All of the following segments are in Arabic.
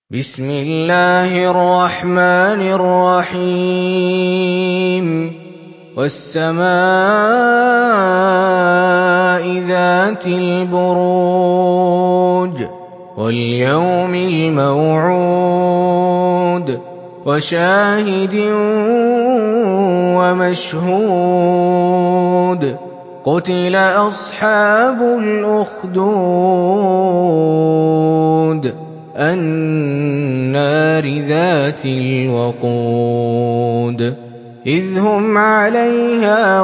بسم الله الرحمن الرحيم والسماء ذات البروج واليوم الموعود وشاهد ومشهود قتل أصحاب الأخدود النار ذات الوقود إذ هم عليها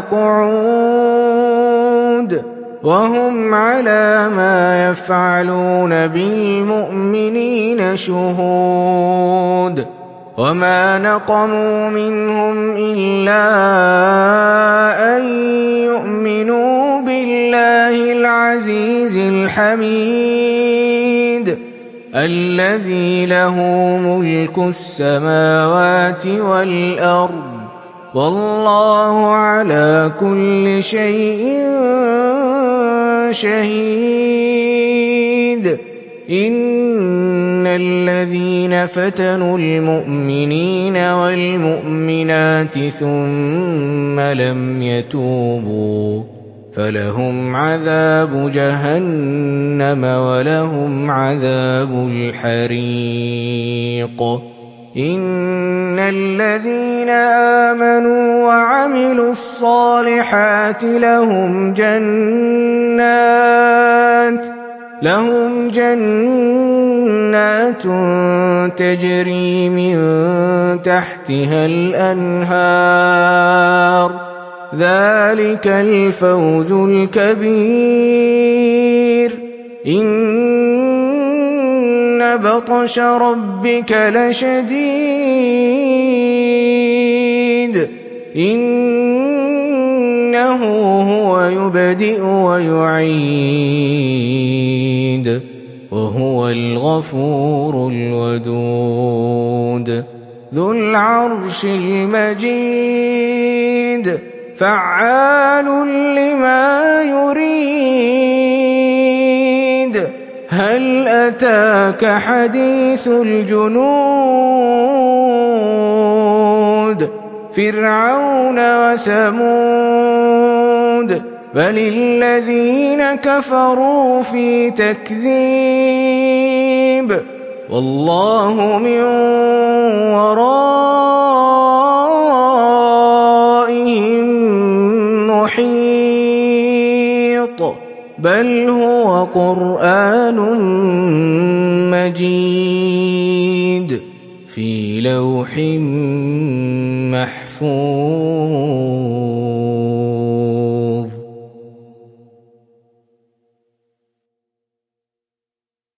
قعود وهم على ما يفعلون بالمؤمنين شهود وما نقموا منهم إلا أن يؤمنوا بالله العزيز الحميد الذي له ملك السماوات والأرض والله على كل شيء شهيد إن الذين فتنوا المؤمنين والمؤمنات ثم لم يتوبوا فلهم عذاب جهنم ولهم عذاب الحريق إن الذين آمنوا وعملوا الصالحات لهم جنات تجري من تحتها الأنهار ذلك الفوز الكبير إن بطش ربك لشديد إنه هو يبدئ ويعيد وهو الغفور الودود ذو العرش المجيد فعال لما يريد هل أتاك حديث الجنود فرعون وثمود بل الذين كفروا في تكذيب والله من ورائهم محيط بل هو قرآن مجيد في لوح محفوظ